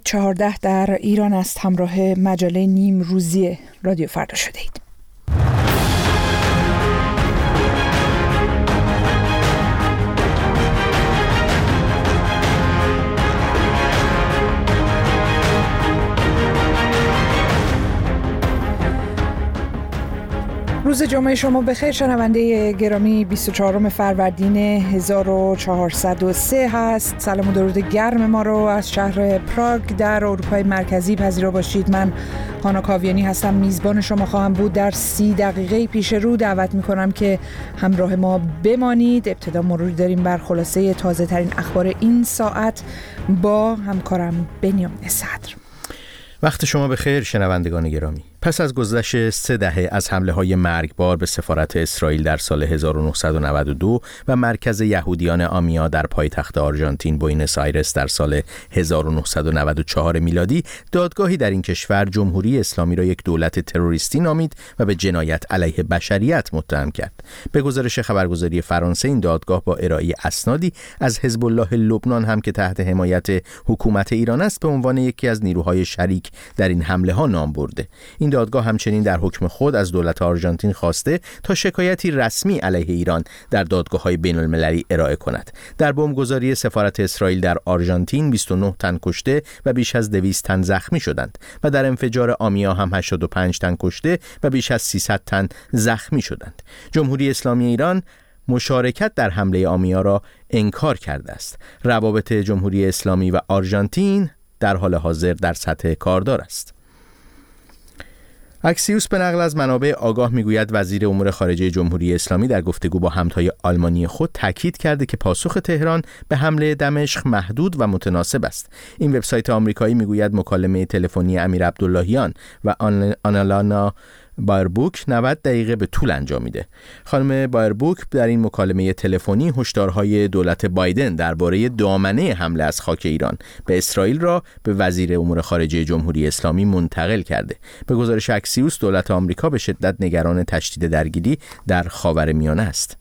14 در ایران است. همراه مجله نیم روزی رادیو فردا شده اید. روز جمعه شما بخیر شنونده گرامی. 24 فروردین 1403 هست. سلام و درود گرم ما رو از شهر پراگ در اروپای مرکزی پذیرا باشید. من هانا کاویانی هستم، میزبان شما خواهم بود. در 30 دقیقه پیش رو دعوت میکنم که همراه ما بمانید. ابتدا مروری داریم بر خلاصه تازه ترین اخبار این ساعت با همکارم بنیامین صدر. وقت شما بخیر شنوندگان گرامی. پس از گذشت 3 دهه از حمله‌های مرگبار به سفارت اسرائیل در سال 1992 و مرکز یهودیان آمیا در پایتخت آرژانتین بوینس آیرس در سال 1994 میلادی، دادگاهی در این کشور جمهوری اسلامی را یک دولت تروریستی نامید و به جنایت علیه بشریت متهم کرد. به گزارش خبرگزاری فرانسه، این دادگاه با ارائه اسنادی از حزب الله لبنان هم که تحت حمایت حکومت ایران است به عنوان یکی از نیروهای شریک در این حمله‌ها نام برده. این دادگاه همچنین در حکم خود از دولت آرژانتین خواسته تا شکایتی رسمی علیه ایران در دادگاه‌های بین‌المللی ارائه کند. در بمبگذاری سفارت اسرائیل در آرژانتین 29 تن کشته و بیش از 200 تن زخمی شدند و در انفجار آمیا هم 85 تن کشته و بیش از 300 تن زخمی شدند. جمهوری اسلامی ایران مشارکت در حمله آمیا را انکار کرده است. روابط جمهوری اسلامی و آرژانتین در حال حاضر در سطح کاردار است. اکسیوس به نقل از منابع آگاه میگوید وزیر امور خارجه جمهوری اسلامی در گفتگو با همتای آلمانی خود تاکید کرده که پاسخ تهران به حمله دمشق محدود و متناسب است. این وبسایت آمریکایی میگوید مکالمه تلفنی امیر عبداللهیان و آنالانا بایربوک 90 دقیقه به طول انجامیده. خانم بایربوک در این مکالمه تلفنی هشدارهای دولت بایدن درباره دامنه حمله از خاک ایران به اسرائیل را به وزیر امور خارجه جمهوری اسلامی منتقل کرده. به گزارش اکسیوس، دولت آمریکا به شدت نگران تشدید درگیری در خاورمیانه است.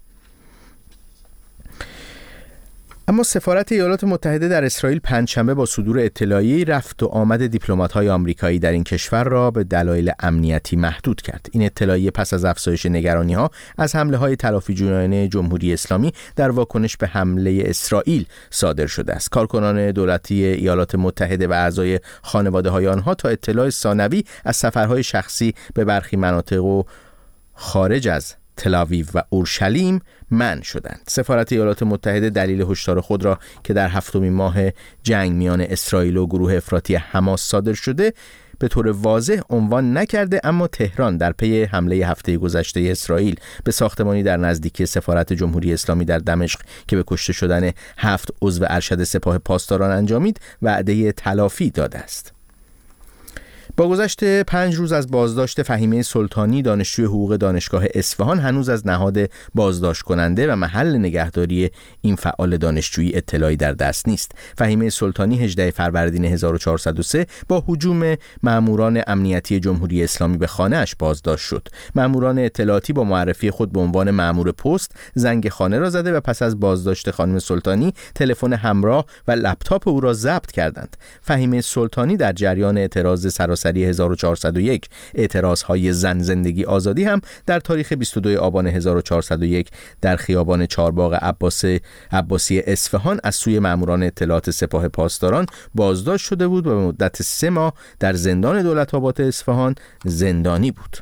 اما سفارت ایالات متحده در اسرائیل پنجشنبه با صدور اطلاعیه‌ای رفت و آمد دیپلمات‌های آمریکایی در این کشور را به دلایل امنیتی محدود کرد. این اطلاعیه پس از افزایش نگرانی‌ها از حمله‌های تلافی‌جویانه جمهوری اسلامی در واکنش به حمله اسرائیل صادر شده است. کارکنان دولتی ایالات متحده و اعضای خانواده‌های آنها تا اطلاع ثانوی از سفرهای شخصی به برخی مناطق و خارج از تل‌آویو و اورشلیم منع شدند. سفارت ایالات متحده دلیل هشدار خود را که در 7مین ماه جنگ میان اسرائیل و گروه افراطی حماس صادر شده به طور واضح عنوان نکرده، اما تهران در پی حمله هفته گذشته اسرائیل به ساختمانی در نزدیکی سفارت جمهوری اسلامی در دمشق که به کشته شدن 7 عضو ارشد سپاه پاسداران انجامید وعده تلافی داده است. با گذشت 5 روز از بازداشت فهیمه سلطانی، دانشجوی حقوق دانشگاه اصفهان، هنوز از نهاد بازداشت کننده و محل نگهداری این فعال دانشجویی اطلاعی در دست نیست. فهیمه سلطانی 18 فروردین 1403 با هجوم ماموران امنیتی جمهوری اسلامی به خانه‌اش بازداشت شد. ماموران اطلاعاتی با معرفی خود به عنوان مامور پست زنگ خانه را زده و پس از بازداشت خانم سلطانی تلفن همراه و لپتاپ او را ضبط کردند. فهیمه سلطانی در جریان اعتراض سراسری 1401 اعتراضهای زن زندگی آزادی هم در تاریخ 22 آبان 1401 در خیابان چهارباغ عباسی اصفهان از سوی ماموران اطلاعات سپاه پاسداران بازداشت شده بود و به مدت 3 ماه در زندان دولت‌آباد اصفهان زندانی بود.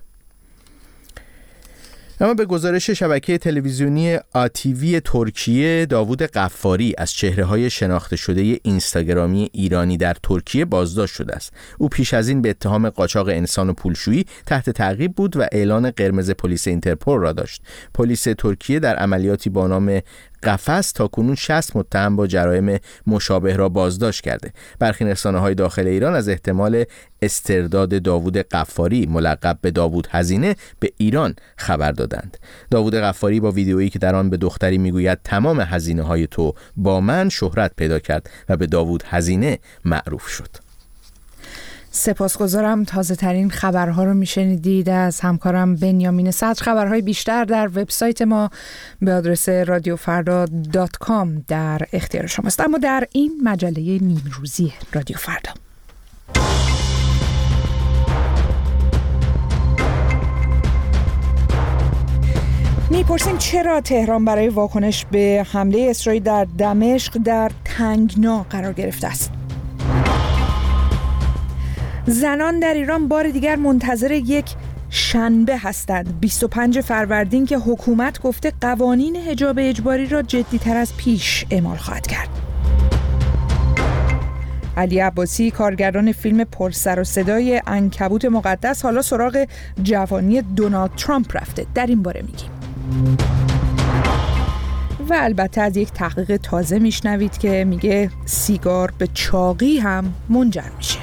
اما به گزارش شبکه تلویزیونی آتیوی ترکیه، داوود غفاری از چهره‌های شناخته شده اینستاگرامی ایرانی در ترکیه بازداشت شده است. او پیش از این به اتهام قاچاق انسان و پولشویی تحت تعقیب بود و اعلان قرمز پلیس اینترپل را داشت. پلیس ترکیه در عملیاتی با نام قفس تاکنون 60 متهم با جرایم مشابه را بازداشت کرده. برخی رسانه‌های داخل ایران از احتمال استرداد داوود غفاری ملقب به داوود هزینه به ایران خبر دادند. داوود غفاری با ویدیویی که در آن به دختری میگوید تمام هزینه‌های تو با من شهرت پیدا کرد و به داوود هزینه معروف شد. سپاسگزارم. تازه ترین خبرها رو میشنیدید از همکارم بنیامین صدر. خبرهای بیشتر در وبسایت ما به آدرس radiofarda.com در اختیار شماست. اما در این مجله نیمروزی رادیو فردا میپرسیم چرا تهران برای واکنش به حمله اسرائیل در دمشق در تنگنا قرار گرفته است. زنان در ایران بار دیگر منتظر یک شنبه هستند، 25 فروردین، که حکومت گفته قوانین حجاب اجباری را جدی‌تر از پیش اعمال خواهد کرد. علی عباسی، کارگردان فیلم پرسر و صدای عنکبوت مقدس، حالا سراغ جوانی دونالد ترامپ رفته. در این باره میگیم. و البته از یک تحقیق تازه میشنوید که میگه سیگار به چاقی هم منجر میشه.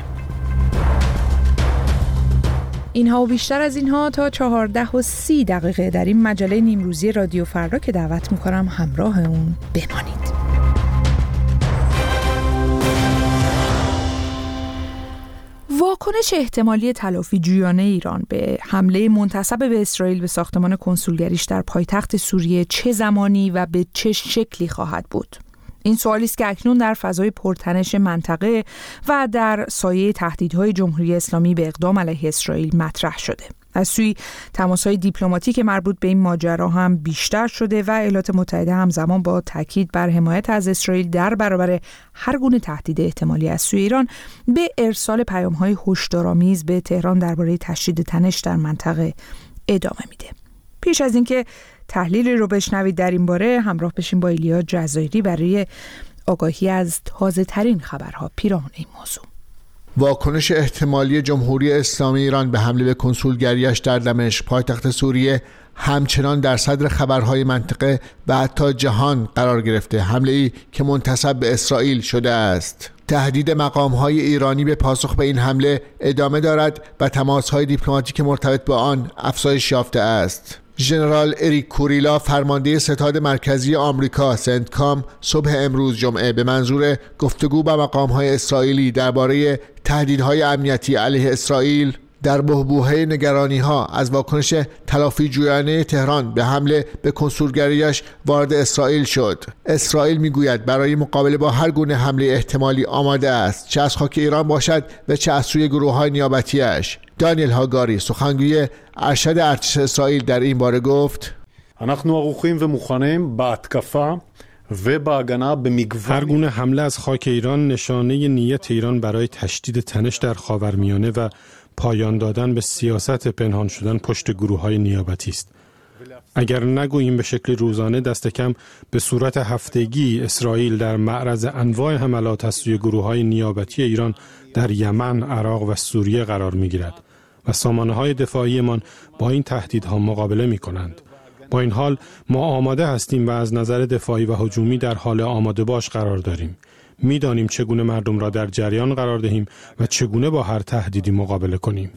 اینها و بیشتر از اینها تا 14:30 در این مجله نیمروزی رادیو فردا که دعوت میکنم همراه اون بمانید. واکنش احتمالی تلافی جویانه ایران به حمله منتسب به اسرائیل به ساختمان کنسولگریش در پایتخت سوریه چه زمانی و به چه شکلی خواهد بود؟ این سوالی است که اکنون در فضای پرتنش منطقه و در سایه تهدیدهای جمهوری اسلامی به اقدام علیه اسرائیل مطرح شده. از سوی تماس‌های دیپلماتیک مربوط به این ماجرا هم بیشتر شده و ایالات متحده همزمان با تاکید بر حمایت از اسرائیل در برابر هر گونه تهدید احتمالی از سوی ایران به ارسال پیام‌های هشدارآمیز به تهران درباره تشدید تنش در منطقه ادامه میده. پیش از اینکه تحلیلی رو بشنوید در این باره، همراه بشیم با ایلیا جزایری برای آگاهی از تازه‌ترین خبرها پیرامون این موضوع. واکنش احتمالی جمهوری اسلامی ایران به حمله به کنسولگریش در دمشق پایتخت سوریه همچنان در صدر خبرهای منطقه و حتی جهان قرار گرفته. حمله‌ای که منتسب به اسرائیل شده است. تهدید مقام‌های ایرانی به پاسخ به این حمله ادامه دارد و تماس‌های دیپلماتیک مرتبط با آن افزایش یافته است. ژنرال اریک کوریلا، فرمانده ستاد مرکزی آمریکا سنتکام، صبح امروز جمعه به منظور گفتگو با مقام‌های اسرائیلی درباره تهدیدهای امنیتی علیه اسرائیل در بحبوحه نگرانی‌ها از واکنش تلافی جویانه تهران به حمله به کنسولگریش وارد اسرائیل شد. اسرائیل میگوید برای مقابله با هر گونه حمله احتمالی آماده است، چه از خاک ایران باشد و چه از سوی گروه‌های نیابتی‌اش. دانیل هاگاری، سخنگوی ارشد ارتش اسرائیل، در این باره گفت: هر گونه حمله از خاک ایران نشانه نیت ایران برای تشدید تنش در خاورمیانه و پایان دادن به سیاست پنهان شدن پشت گروه‌های نیابتی است. اگر نگوییم به شکل روزانه، دست کم به صورت هفتگی اسرائیل در معرض انواع حملات از سوی گروه‌های نیابتی ایران در یمن، عراق و سوریه قرار می‌گیرد و سامانه‌های دفاعیمان با این تهدیدها مقابله می‌کنند. با این حال ما آماده هستیم و از نظر دفاعی و هجومی در حال آماده باش قرار داریم. می‌دانیم چگونه مردم را در جریان قرار دهیم و چگونه با هر تهدیدی مقابله کنیم.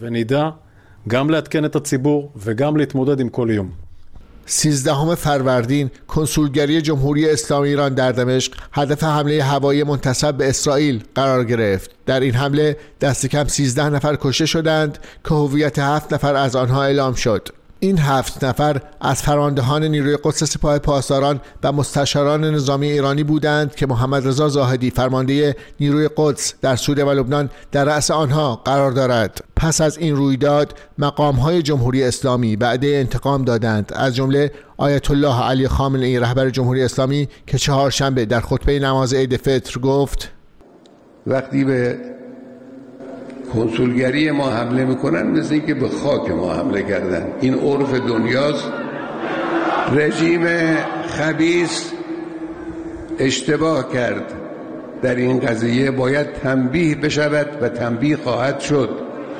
13 فروردین کنسولگری جمهوری اسلامی ایران در دمشق هدف حمله هوایی منتسب به اسرائیل قرار گرفت. در این حمله دست کم 13 نفر کشته شدند که هویت 7 نفر از آنها اعلام شد. این 7 نفر از فرماندهان نیروی قدس سپاه پاسداران و مستشاران نظامی ایرانی بودند که محمد رضا زاهدی، فرمانده نیروی قدس در سوریه و لبنان، در رأس آنها قرار دارد. پس از این رویداد مقام‌های جمهوری اسلامی وعده انتقام دادند، از جمله آیت الله علی خامنه‌ای، رهبر جمهوری اسلامی، که چهارشنبه در خطبه نماز عید فطر گفت: وقتی به کنسولگری ما حمله میکنن مثل اینکه به خاک ما حمله کردن. این عرف دنیاست. رژیم خبیث اشتباه کرد در این قضیه، باید تنبیه بشود و تنبیه خواهد شد.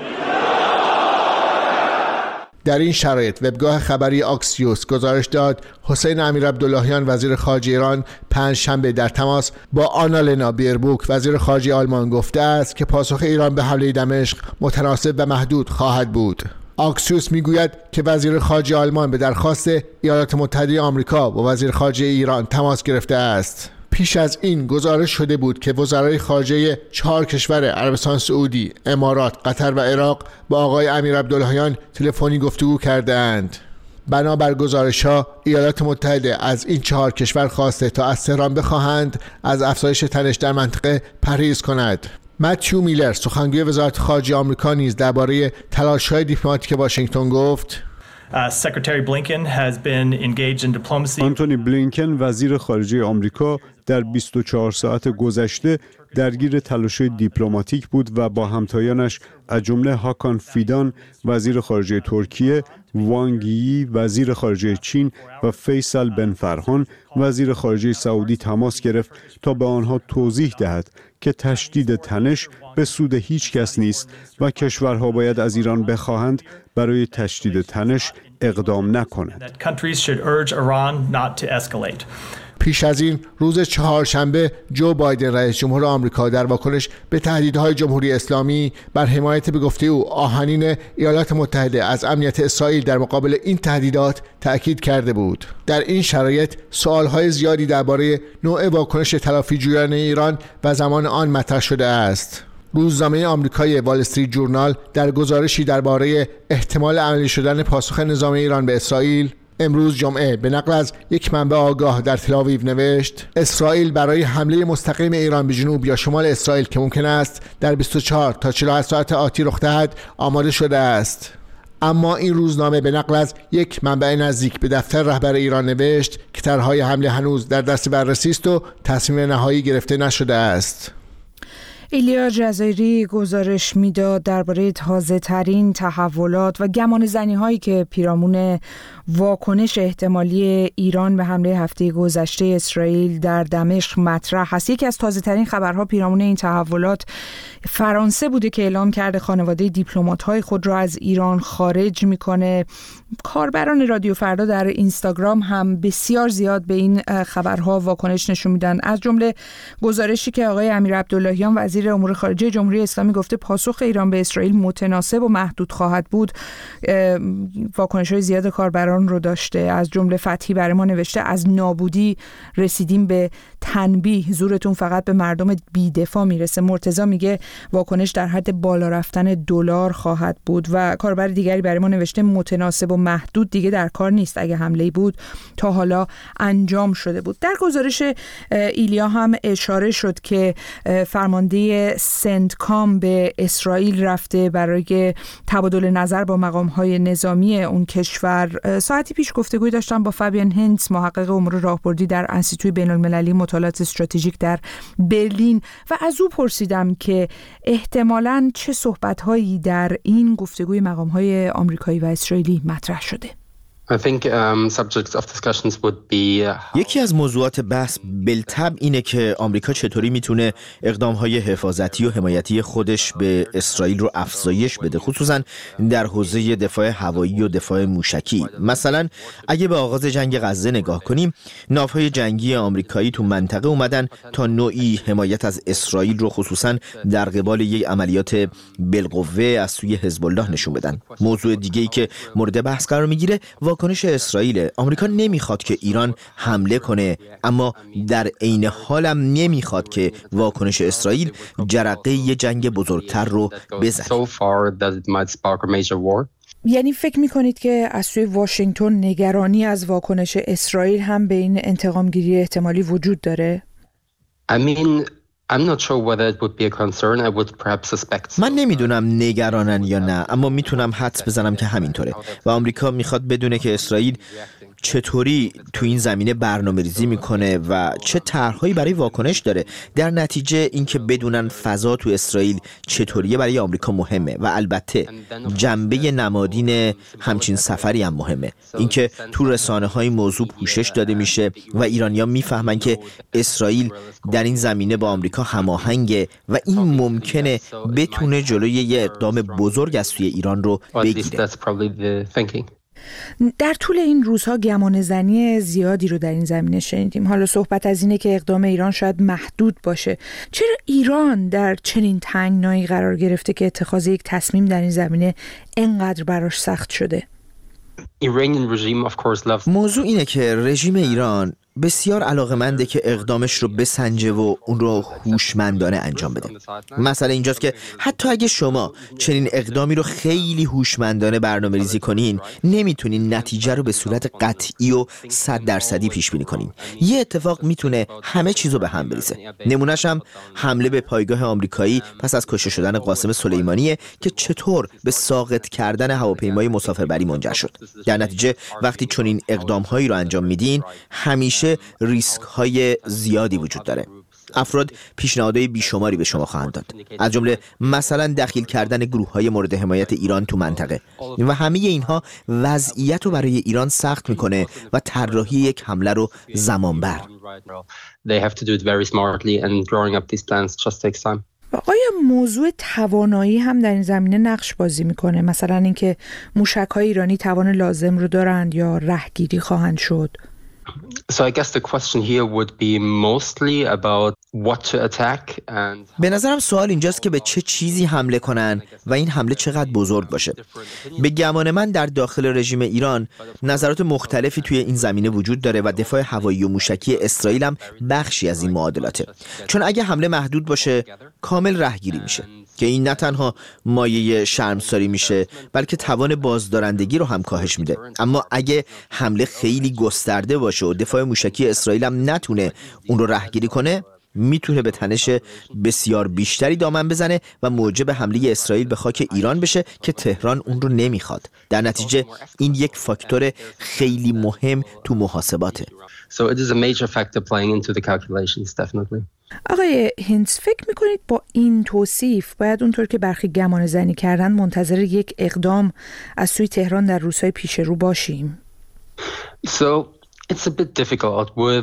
در این شرایط وبگاه خبری آکسیوس گزارش داد حسین امیرعبداللهیان، وزیر خارجه ایران، پنجشنبه در تماس با آنالنا بیربوک، وزیر خارجه آلمان، گفته است که پاسخ ایران به حمله دمشق متناسب و محدود خواهد بود. آکسیوس میگوید که وزیر خارجه آلمان به درخواست ایالات متحده آمریکا با وزیر خارجه ایران تماس گرفته است. پیش از این گزارش شده بود که وزرای خارجه 4 کشور عربستان سعودی، امارات، قطر و عراق با آقای امیرعبداللهیان تلفنی گفتگو کردند. بنابر گزارش‌ها ایالات متحده از این 4 کشور خواسته تا از تهران بخواهند از افزایش تنش در منطقه پرهیز کند. متیو میلر، سخنگوی وزارت خارجه آمریکا، نیز درباره تلاش‌های دیپلماتیک واشنگتن گفت: آنتونی بلینکن وزیر خارجه آمریکا در 24 ساعت گذشته درگیر تلاش‌های دیپلماتیک بود و با همتایانش از جمله هاکان فیدان وزیر خارجه ترکیه، وانگ یی وزیر خارجه چین و فیصل بن فرحان وزیر خارجه سعودی تماس گرفت تا به آنها توضیح دهد که تشدید تنش به سود هیچ کس نیست و کشورها باید از ایران بخواهند برای تشدید تنش اقدام نکند. پیش از این روز چهارشنبه جو بایدن رئیس جمهور آمریکا در واکنش به تهدیدهای جمهوری اسلامی بر حمایت به گفته او آهنین ایالات متحده از امنیت اسرائیل در مقابل این تهدیدات تأکید کرده بود. در این شرایط سوالهای زیادی درباره نوع واکنش تلافیجویان ایران و زمان آن مطرح شده است. روزنامه آمریکایی وال استریت جورنال در گزارشی درباره احتمال عملی شدن پاسخ نظامی ایران به اسرائیل امروز جمعه به نقل از یک منبع آگاه در تل‌آویو نوشت: اسرائیل برای حمله مستقیم ایران به جنوب یا شمال اسرائیل که ممکن است در 24 تا 48 ساعت آتی رخ دهد آماده شده است. اما این روزنامه به نقل از یک منبع نزدیک به دفتر رهبر ایران نوشت که طرح‌های حمله هنوز در دست بررسی است و تصمیم نهایی گرفته نشده است. ایلیا جزایری گزارش میداد درباره تازه ترین تحولات و گمانه‌زنی هایی که پیرامون واکنش احتمالی ایران به حمله هفته گذشته اسرائیل در دمشق مطرح هست. یکی از تازه ترین خبرها پیرامون این تحولات فرانسه بوده که اعلام کرده خانواده دیپلمات‌های خود را از ایران خارج میکنه. کاربران رادیو فردا در اینستاگرام هم بسیار زیاد به این خبرها واکنش نشون میدن، از جمله گزارشی که آقای امیر عبداللهیان وزیر امور خارجه جمهوری اسلامی گفته پاسخ ایران به اسرائیل متناسب و محدود خواهد بود. واکنش‌های زیاد کاربران رو داشته، از جمله فتحی برای ما نوشته از نابودی رسیدیم به تنبیه، زورتون فقط به مردم بی‌دفاع میرسه. مرتضی میگه واکنش در حد بالا رفتن دلار خواهد بود و کاربر دیگری برای ما نوشته متناسب و محدود دیگه در کار نیست، اگه حمله‌ای بود تا حالا انجام شده بود. در گزارش ایلیا هم اشاره شد که فرمانده سنتکام به اسرائیل رفته برای تبادل نظر با مقام‌های نظامی اون کشور. ساعتی پیش گفتگوی داشتم با فابیان هنتس، محقق امور راهبردی در انستیتوی بین‌المللی مطالعات استراتژیک در برلین، و از او پرسیدم که احتمالاً چه صحبت‌هایی در این گفتگوی مقام‌های آمریکایی و اسرائیلی مطرح شده. یکی از موضوعات بحث بالطبع اینه که آمریکا چطوری میتونه اقدامهای حفاظتی و حمایتی خودش به اسرائیل رو افزایش بده، خصوصا در حوزه دفاع هوایی و دفاع موشکی. مثلا اگه به آغاز جنگ غزه نگاه کنیم، ناوهای جنگی آمریکایی تو منطقه اومدن تا نوعی حمایت از اسرائیل رو خصوصا در قبال یک عملیات بالقوه از سوی حزب الله نشون بدن. موضوع دیگه‌ای که مورد بحث قرار میگیره واکنش اسرائیل. آمریکا نمیخواد که ایران حمله کنه، اما در عین حال هم نمیخواد که واکنش اسرائیل جرقه یه جنگ بزرگتر رو بزنه. یعنی فکر میکنید که از سوی واشنگتن نگرانی از واکنش اسرائیل هم به این انتقامگیری احتمالی وجود داره؟ من نمیدونم نگرانن یا نه، اما میتونم حدس بزنم که همینطوره و آمریکا میخواد بدونه که اسرائیل چطوری تو این زمینه برنامه‌ریزی میکنه و چه طرحهایی برای واکنش داره. در نتیجه اینکه بدونن فضا تو اسرائیل چطوریه برای آمریکا مهمه و البته جنبه نمادین همچین سفری هم مهمه، اینکه تو رسانه‌های موضوع پوشش داده میشه و ایرانی‌ها میفهمن که اسرائیل در این زمینه با آمریکا هماهنگه و این ممکنه بتونه جلوی یه اقدام بزرگ از سوی ایران رو بگیره. در طول این روزها گمانه‌زنی زیادی رو در این زمینه شنیدیم. حالا صحبت از اینه که اقدام ایران شاید محدود باشه. چرا ایران در چنین تنگنایی قرار گرفته که اتخاذ یک تصمیم در این زمینه اینقدر براش سخت شده؟ موضوع اینه که رژیم ایران بسیار علاقه‌منده که اقدامش رو بسنجه و اون رو هوشمندانه انجام بده. مسئله اینجاست که حتی اگه شما چنین اقدامی رو خیلی هوشمندانه برنامه‌ریزی کنین، نمیتونین نتیجه رو به صورت قطعی و 100% پیش بینی کنین. یه اتفاق میتونه همه چیزو به هم بریزه. نمونه‌ش هم حمله به پایگاه آمریکایی پس از کشته شدن قاسم سلیمانیه که چطور به ساقط کردن هواپیمای مسافربری منجر شد. در نتیجه وقتی چنین اقدام‌هایی رو انجام میدین، همیشه ریسک‌های زیادی وجود داره. افراد پیشنهادهای بیشماری به شما خواهند داد، از جمله مثلا دخیل کردن گروه‌های مورد حمایت ایران تو منطقه، و همه اینها وضعیت رو برای ایران سخت میکنه و طراحی یک حمله رو زمان بر. آیا موضوع توانایی هم در این زمینه نقش بازی میکنه؟ مثلا اینکه موشک‌های ایرانی توان لازم رو دارند یا رهگیری خواهند شد؟ So I guess the question here would be mostly about what to attack and به نظرم سوال اینجاست که به چه چیزی حمله کنن و این حمله چقدر بزرگ باشه. به گمان من در داخل رژیم ایران نظرات مختلفی توی این زمینه وجود داره و دفاع هوایی و موشکی اسرائیل هم بخشی از این معادلاته. چون اگه حمله محدود باشه کامل رهگیری میشه که این نه تنها مایه شرمساری میشه بلکه توان بازدارندگی رو هم کاهش میده. اما اگه حمله خیلی گسترده باشه و دفاع موشکی اسرائیل هم نتونه اون رو رهگیری کنه، میتونه به تنش بسیار بیشتری دامن بزنه و موجب حمله اسرائیل به خاک ایران بشه که تهران اون رو نمیخواد. در نتیجه این یک فاکتور خیلی مهم تو محاسباته. So it is a major factor playing into the calculations, definitely. آقای هینتز، فکر میکنید با این توصیف باید اونطور که برخی گمان زنی کردن منتظر یک اقدام از سوی تهران در روزهای پیش رو باشیم؟ So it's a bit difficult with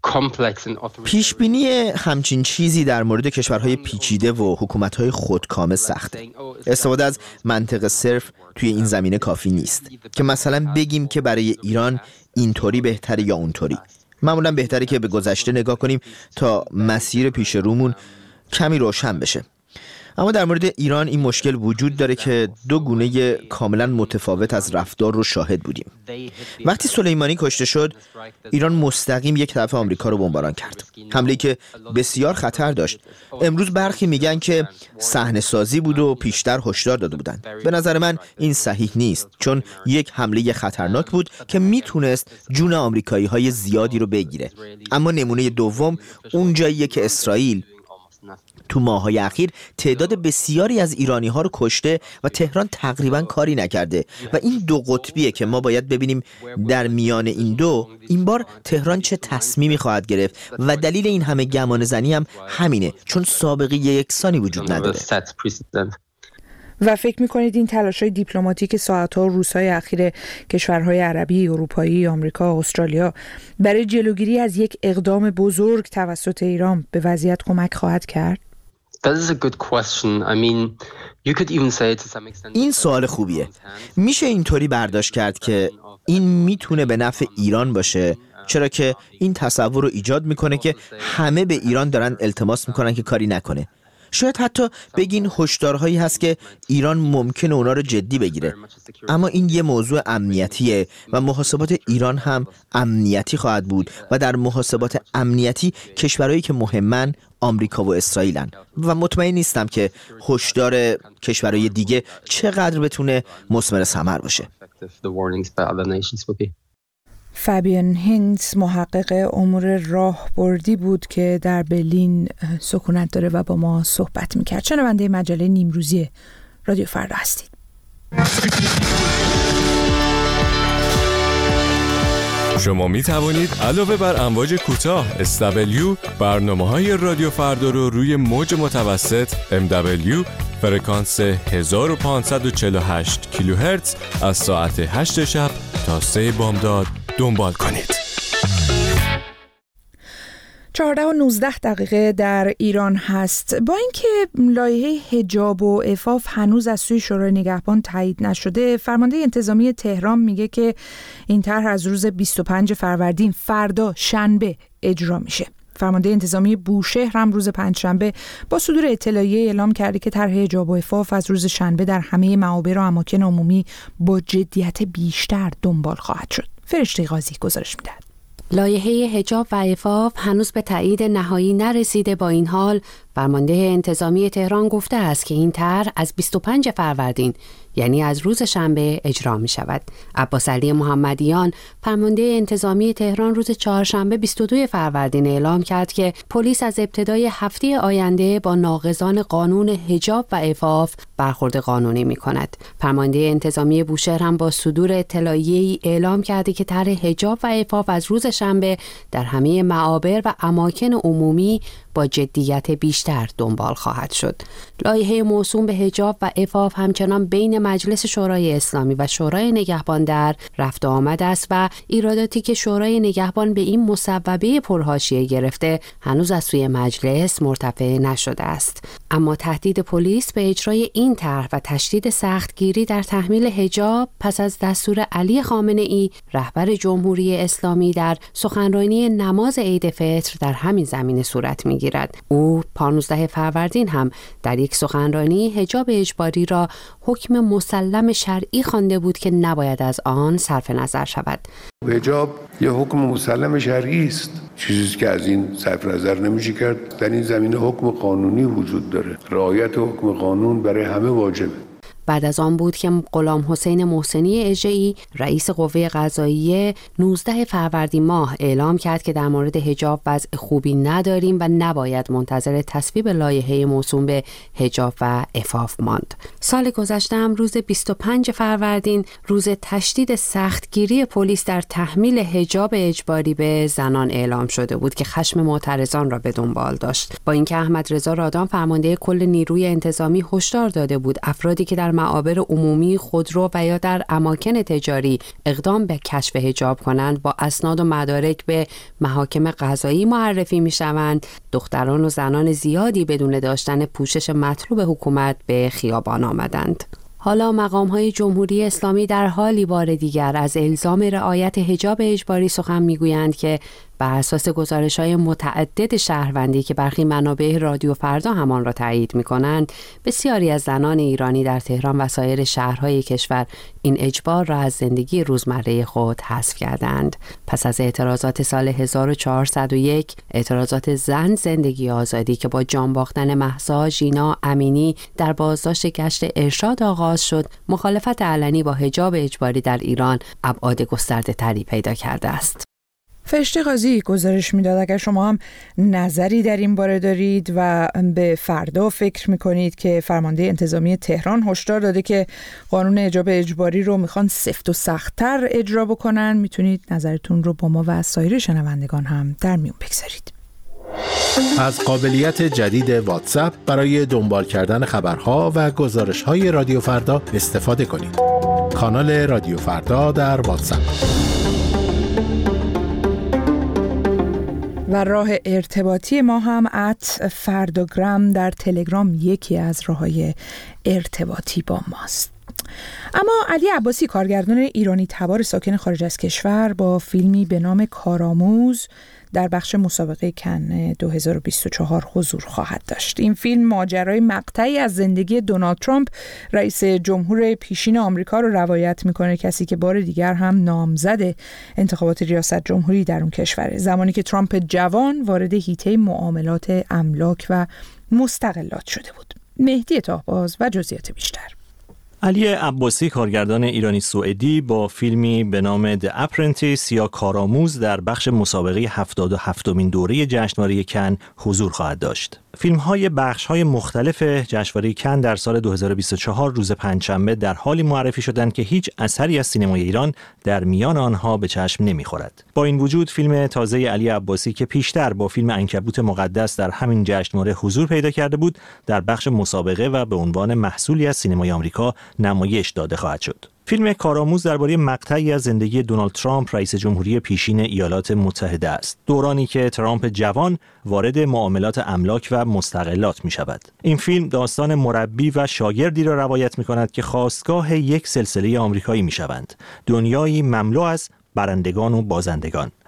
پیشبینی همچین چیزی در مورد کشورهای پیچیده و حکومت‌های خودکامه سخته. استفاده از منطق صرف توی این زمینه کافی نیست که مثلا بگیم که برای ایران اینطوری بهتره یا اونطوری. معمولا بهتره که به گذشته نگاه کنیم تا مسیر پیش رومون کمی روشن بشه. اما در مورد ایران این مشکل وجود داره که دو گونه کاملا متفاوت از رفتار رو شاهد بودیم. وقتی سلیمانی کشته شد، ایران مستقیم یک طرف آمریکا رو بمباران کرد، حمله‌ای که بسیار خطر داشت. امروز برخی میگن که صحنه‌سازی بود و پیشتر هشدار داده بودن. به نظر من این صحیح نیست، چون یک حمله خطرناک بود که میتونست جون آمریکایی‌های زیادی رو بگیره. اما نمونه دوم اون جاییه که اسرائیل تو ماه‌های اخیر تعداد بسیاری از ایرانی‌ها رو کشته و تهران تقریباً کاری نکرده و این دو قطبیه که ما باید ببینیم در میان این دو این بار تهران چه تصمیمی خواهد گرفت و دلیل این همه گمان زنی هم همینه، چون سابقه یکسانی وجود نداره. و فکر می‌کنید این تلاش‌های دیپلماتیک ساعت‌ها و روزهای اخیر کشورهای عربی، اروپایی، آمریکا، استرالیا برای جلوگیری از یک اقدام بزرگ توسط ایران به وضعیت کمک خواهد کرد؟ این سوال خوبیه. میشه اینطوری برداشت کرد که این میتونه به نفع ایران باشه، چرا که این تصور رو ایجاد میکنه که همه به ایران دارن التماس میکنن که کاری نکنه. شاید حتی بگین هشدارهایی هست که ایران ممکنه اونا رو جدی بگیره. اما این یه موضوع امنیتیه و محاسبات ایران هم امنیتی خواهد بود و در محاسبات امنیتی کشورهایی که مهمن آمریکا و اسرائیلن و مطمئن نیستم که هشدار کشورهای دیگه چقدر بتونه مثمر ثمر باشه. فابین هینتز، محقق امور راهبردی بود که در برلین سکونت داره و با ما صحبت میکرد. شنونده مجله نیمروزی رادیو فردا هستید. شما می توانید علاوه بر امواج کوتاه SW برنامه‌های رادیو فردا رو روی موج متوسط MW فرکانس 1548 کیلوهرتز از ساعت 8 شب تا 3 بامداد دنبال کنید. 14:19 در ایران هست. با اینکه لایحه حجاب و عفاف هنوز از سوی شورای نگهبان تایید نشده، فرمانده انتظامی تهران میگه که این طرح از روز 25 فروردین فردا شنبه اجرا میشه. فرمانده انتظامی بوشهر هم روز پنجشنبه با صدور اطلاعیه اعلام کرده که طرح حجاب و عفاف از روز شنبه در همه معابر و اماکن عمومی با جدیت بیشتر دنبال خواهد شد. فرشته قاضی گزارش میدهد. لایحه حجاب و عفاف هنوز به تایید نهایی نرسیده. با این حال فرمانده انتظامی تهران گفته است که این طرح از 25 فروردین یعنی از روز شنبه اجرا می شود. عباس علی محمدیان فرمانده انتظامی تهران روز چهارشنبه 22 فروردین اعلام کرد که پلیس از ابتدای هفته آینده با ناقضان قانون حجاب و عفاف برخورد قانونی می کند. فرمانده انتظامی بوشهر هم با صدور اطلاعیه‌ای اعلام کرده که طرح حجاب و عفاف از روز شنبه در همه معابر و اماکن عمومی با جدیت بیشتر دنبال خواهد شد. لایحه موسوم به حجاب و عفاف همچنان بین مجلس شورای اسلامی و شورای نگهبان در رفت و آمد است و ایراداتی که شورای نگهبان به این مصوبه پرحاشیه گرفته هنوز از سوی مجلس مرتفع نشده است. اما تهدید پلیس به اجرای این طرح و تشدید سختگیری در تحمیل حجاب پس از دستور علی خامنه ای رهبر جمهوری اسلامی در سخنرانی نماز عید فطر در همین زمینه صورت می‌گیرد. او 15 فروردین هم در یک سخنرانی حجاب اجباری را حکم مسلم شرعی خوانده بود که نباید از آن صرف نظر شود. حجاب یه حکم مسلم شرعی است، چیزی که از این صرف نظر نمیشه کرد. در این زمینه حکم قانونی وجود داره، رعایت حکم قانون برای همه واجبه. بعد از آن بود که غلام حسین محسنی اژه‌ای رئیس قوه قضاییه 19 فروردین ماه اعلام کرد که در مورد حجاب وضع خوبی نداریم و نباید منتظر تصویب لایحه موسوم به حجاب و عفاف ماند. سال گذشته هم روز 25 فروردین روز تشدید سختگیری پلیس در تحمیل حجاب اجباری به زنان اعلام شده بود که خشم معترضان را به دنبال داشت. با اینکه احمد رضا رادان فرمانده کل نیروی انتظامی هشدار داده بود افرادی که در معابر عمومی، خودرو و یا در اماکن تجاری اقدام به کشف حجاب کنند با اسناد و مدارک به محاکم قضایی معرفی می‌شوند، دختران و زنان زیادی بدون داشتن پوشش مطلوب حکومت به خیابان آمدند. حالا مقام‌های جمهوری اسلامی در حالی بار دیگر از الزام رعایت حجاب اجباری سخن می‌گویند که بر اساس گزارش‌های متعدد شهروندی که برخی منابع رادیو فردا همان را تایید می‌کنند، بسیاری از زنان ایرانی در تهران و سایر شهرهای کشور این اجبار را از زندگی روزمره خود حذف کردند. پس از اعتراضات سال 1401، اعتراضات زن زندگی آزادی که با جان باختن مهسا ژینا امینی در بازداشت گشت ارشاد آغاز شد، مخالفت علنی با حجاب اجباری در ایران ابعاد گسترده‌تری پیدا کرده است. فرشته قاضی گزارش میداد اگر شما هم نظری در این باره دارید و به فردا فکر میکنید که فرمانده انتظامی تهران هشدار داده که قانون حجاب اجباری رو میخوان سفت و سخت‌تر اجرا بکنن، میتونید نظرتون رو با ما و سایر شنوندگان هم در میون بگذارید. از قابلیت جدید واتساپ برای دنبال کردن خبرها و گزارش‌های رادیو فردا استفاده کنید. کانال رادیو فردا در واتساپ. و راه ارتباطی ما هم @فرداگرام در تلگرام یکی از راه‌های ارتباطی با ماست. اما علی عباسی کارگردان ایرانی تبار ساکن خارج از کشور با فیلمی به نام کارآموز در بخش مسابقه کن 2024 حضور خواهد داشت. این فیلم ماجرای مقطعی از زندگی دونالد ترامپ رئیس جمهور پیشین آمریکا رو روایت میکنه، کسی که بار دیگر هم نامزد انتخابات ریاست جمهوری در اون کشوره، زمانی که ترامپ جوان وارد حیطه معاملات املاک و مستغلات شده بود. مهدی طاهباز و جزئیات بیشتر. علی عباسی کارگردان ایرانی سوئدی با فیلمی به نام The Apprentice یا کارآموز در بخش مسابقه 77مین دوره جشنواره کن حضور خواهد داشت. فیلم‌های بخش‌های مختلف جشنواره کن در سال 2024 روز پنجشنبه در حالی معرفی شدند که هیچ اثری از سینمای ایران در میان آنها به چشم نمی‌خورد. با این وجود فیلم تازه علی عباسی که پیشتر با فیلم عنکبوت مقدس در همین جشنواره حضور پیدا کرده بود، در بخش مسابقه و به عنوان محصولی از سینمای آمریکا نمایش داده خواهد شد. فیلم کارآموز درباره مقطعی از زندگی دونالد ترامپ رئیس جمهوری پیشین ایالات متحده است، دورانی که ترامپ جوان وارد معاملات املاک و مستغلات می شود. این فیلم داستان مربی و شاگردی را روایت می کند که خاستگاه یک سلسله آمریکایی می شوند، دنیایی مملو از برندگان و بازندگان.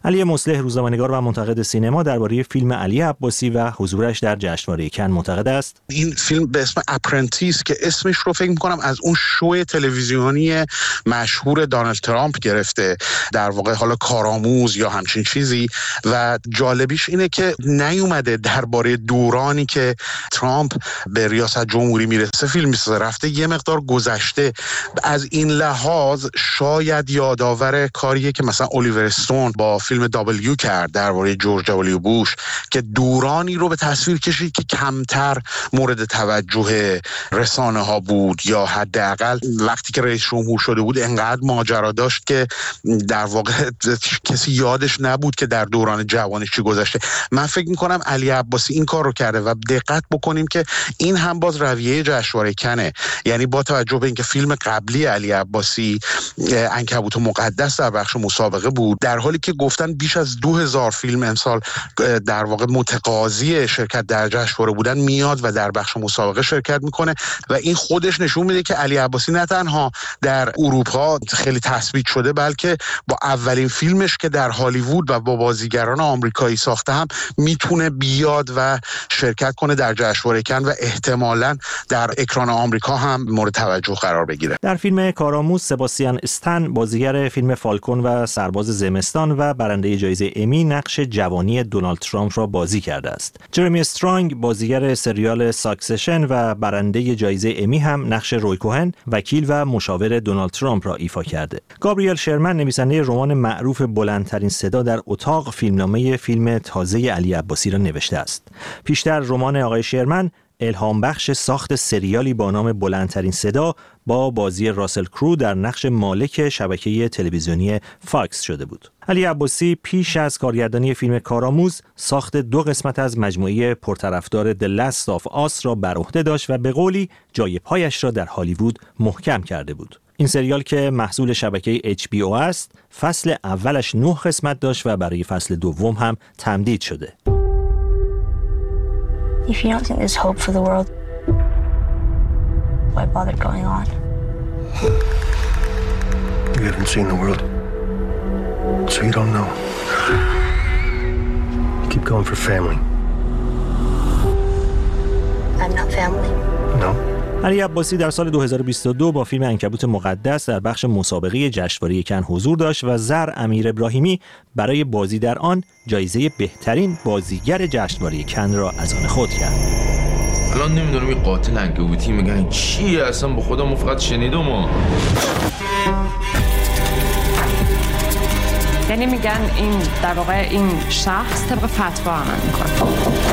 علی مصلح روزنامه‌نگار و منتقد سینما درباره فیلم علی عباسی و حضورش در جشنواره کن معتقد است این فیلم به اسم اپرنتیس که اسمش رو فکر می‌کنم از اون شو تلویزیونی مشهور دونالد ترامپ گرفته، در واقع حالا کارآموز یا همچین چیزی، و جالبیش اینه که نیومده درباره دورانی که ترامپ به ریاست جمهوری میرسه فیلم میسازه، رفته یه مقدار گذشته. از این لحاظ شاید یادآور کاریه که مثلا الیور استون با فیلم دابلیو کرد درباره جورج دبلیو بوش که دورانی رو به تصویر کشید که کمتر مورد توجه رسانه ها بود، یا حداقل وقتی که رئیس جمهور شده بود انقدر ماجرا داشت که در واقع کسی یادش نبود که در دوران جوانیش چی گذشته. من فکر میکنم علی عباسی این کار رو کرده و دقت بکنیم که این هم باز رویه جشنواره کنه، یعنی با توجه به اینکه فیلم قبلی علی عباسی عنکبوت مقدس در بخش مسابقه بود، در حالی که گفتن بیش از 2000 فیلم امسال در واقع متقاضی شرکت در جشنواره بودن میاد و در بخش مسابقه شرکت میکنه و این خودش نشون میده که علی عباسی نه تنها در اروپا خیلی تثبیت شده، بلکه با اولین فیلمش که در هالیوود و با بازیگران آمریکایی ساخته هم میتونه بیاد و شرکت کنه در جشنواره کن و احتمالاً در اکران آمریکا هم مورد توجه قرار بگیره. در فیلم کارآموز سباستیان استن بازیگر فیلم فالکون و سرباز زمستان و برنده جایزه امی نقش جوانی دونالد ترامپ را بازی کرده است. جرمی استرانگ بازیگر سریال ساکسشن و برنده جایزه امی هم نقش روی کوهن وکیل و مشاور دونالد ترامپ را ایفا کرده. گابریل شرمن نویسنده رمان معروف بلندترین صدا در اتاق فیلمنامه فیلم تازه علی عباسی را نوشته است. پیشتر رمان آقای شرمن الهام بخش ساخت سریالی با نام بلندترین صدا با بازی راسل کرو در نقش مالک شبکه تلویزیونی فاکس شده بود. علی عباسی پیش از کارگردانی فیلم کارآموز ساخت 2 قسمت از مجموعه پرطرفدار The Last of Us را بر عهده داشت و به قولی جای پایش را در هالیوود محکم کرده بود. این سریال که محصول شبکه HBO است، فصل اولش 9 قسمت داشت و برای فصل دوم هم تمدید شده. If you don't think there's hope for the world, why bother going on? You haven't seen the world, so you don't know. Keep going for family. I'm not family. No. علی عباسی در سال 2022 با فیلم عنکبوت مقدس در بخش مسابقه جشنواره کن حضور داشت و زر امیر ابراهیمی برای بازی در آن جایزه بهترین بازیگر جشنواره کن را از آن خود کرد. الان نمیدونم این قاتل عنکبوتی میگن چیه اصلا، با خودم فقط شنیدم. یعنی میگن این در واقع این شخص طبق فتوا عمل میکنه.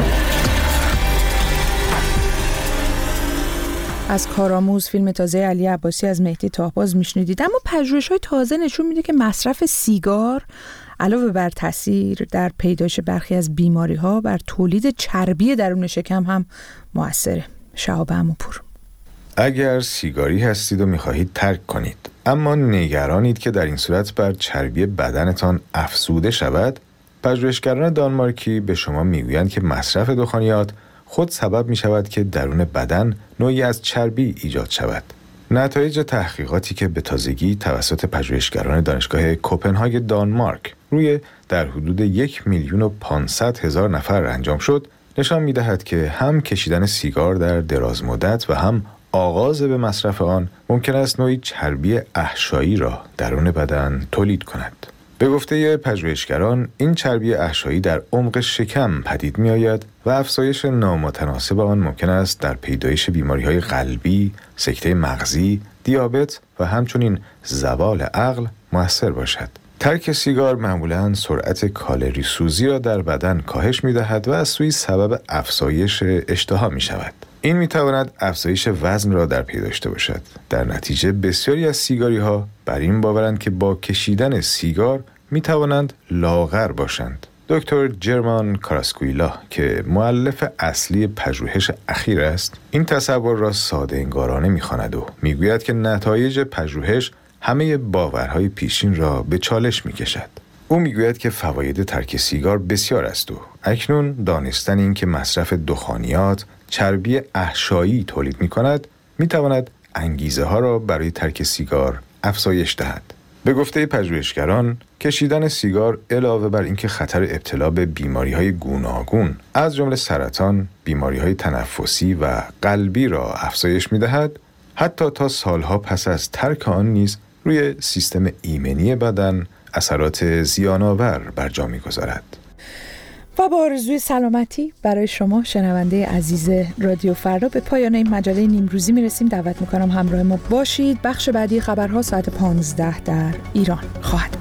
از کارآموز فیلم تازه علی عباسی از مهدی طاهباز میشنیدید. اما پژوهش‌های تازه نشون میده که مصرف سیگار علاوه بر تاثیر در پیدایش برخی از بیماری‌ها بر تولید چربی درون شکم هم مؤثره. شهاب عموپور. اگر سیگاری هستید و می‌خواهید ترک کنید، اما نگرانید که در این صورت بر چربی بدنتان افزوده شود، پژوهشگران دانمارکی به شما میگویند که مصرف دخانیات خود سبب می شود که درون بدن نوعی از چربی ایجاد شود. نتایج تحقیقاتی که به تازگی توسط پژوهشگران دانشگاه کوپنهاگ دانمارک روی در حدود 1,500,000 نفر انجام شد، نشان می دهد که هم کشیدن سیگار در دراز مدت و هم آغاز به مصرف آن ممکن است نوعی چربی احشایی را درون بدن تولید کند. به گفته پژوهشگران، این چربی احشایی در عمق شکم پدید می آید و افزایش نامتناسب آن ممکن است در پیدایش بیماری‌های قلبی، سکته مغزی، دیابت و همچنین زوال عقل مؤثر باشد. ترک سیگار معمولاً سرعت کالری سوزی را در بدن کاهش می دهد و از سوی سبب افزایش اشتها می شود. این می تواند افزایش وزن را در پی داشته باشد. در نتیجه بسیاری از سیگاری ها بر این باورند که با کشیدن سیگار می توانند لاغر باشند. دکتر جرمان کاراسکویلا که مؤلف اصلی پژوهش اخیر است، این تصور را ساده انگارانه می خواند و می گوید که نتایج پژوهش همه باورهای پیشین را به چالش می کشد. او می گوید که فواید ترک سیگار بسیار است و اکنون دانستن این که مصرف دخانیات چربی احشایی تولید می کند می تواند انگیزه ها را برای ترک سیگار افزایش دهد. به گفته پژوهشگران، کشیدن سیگار علاوه بر اینکه خطر ابتلا به بیماری‌های گوناگون از جمله سرطان، بیماری‌های تنفسی و قلبی را افزایش می‌دهد، حتی تا سالها پس از ترک آن نیز روی سیستم ایمنی بدن اثرات زیان‌آور بر جا می‌گذارد. و با آرزوی سلامتی برای شما شنونده عزیز رادیو فردا به پایان این مجله نیمروزی میرسیم. دعوت میکنم همراه ما باشید. بخش بعدی خبرها ساعت 15 در ایران خواهد بود.